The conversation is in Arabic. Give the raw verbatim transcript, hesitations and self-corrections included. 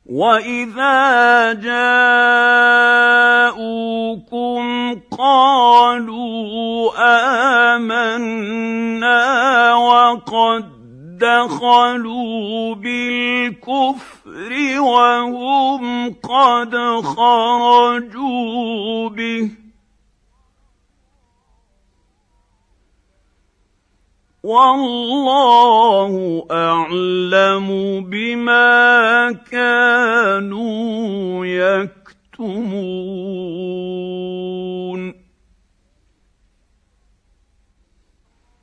وَإِذَا جَاءُوكُمْ قَالُوا آمَنَّا وَقَدْ دَخَلُوا بِالْكُفْرِ وَهُمْ قَدْ خَرَجُوا بِهِ ۚ وَاللَّهُ أَعْلَمُ بِمَا كَانُوا